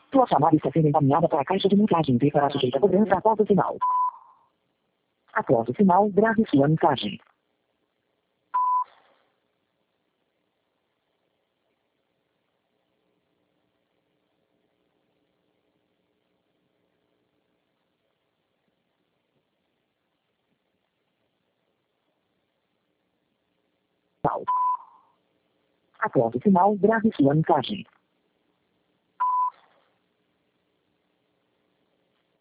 Sua chamada está sendo encaminhada para a caixa de mensagem e será sujeita a cobrança após o sinal. Após o sinal, grave sua mensagem. Após o sinal, grave sua mensagem.